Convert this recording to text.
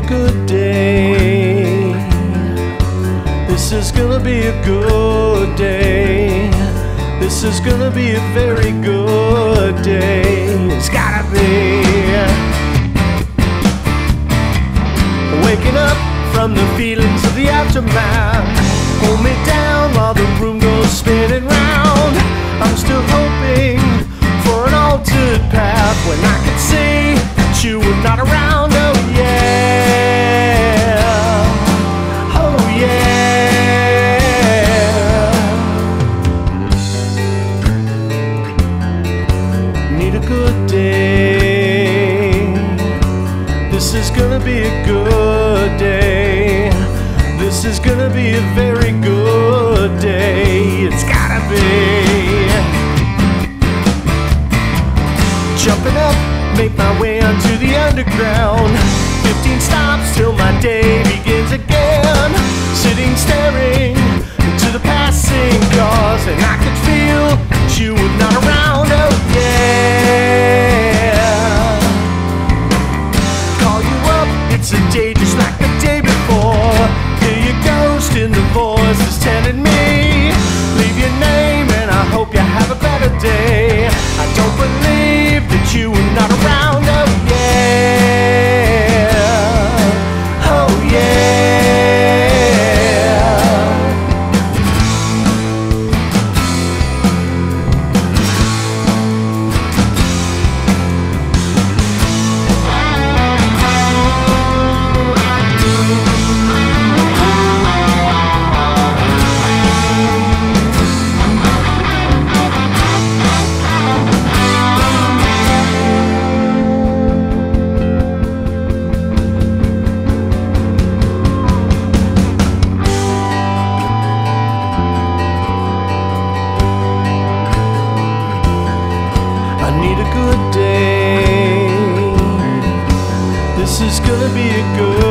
good day. This is gonna be a good day. This is gonna be a very good day. It's gotta be. Waking up from the feelings of the aftermath. Hold me down while the room goes spinning round. I'm still hoping for an altered path when I could see that you were not around. Oh yeah, oh yeah. Need a good day. This is gonna be a good day. This is gonna be a very good day. It's gotta be. Jumping up, make my way onto the underground. 15 stops till my day begins again. Sitting staring into the passing cars, and I could feel that you were not around. Oh yeah. Call you up, it's a day just like the day before. Hear your ghost in the voice is telling me, leave your name and I hope you have a better day. I don't believe that you were not around. Oh yeah, oh good day. This is gonna be a good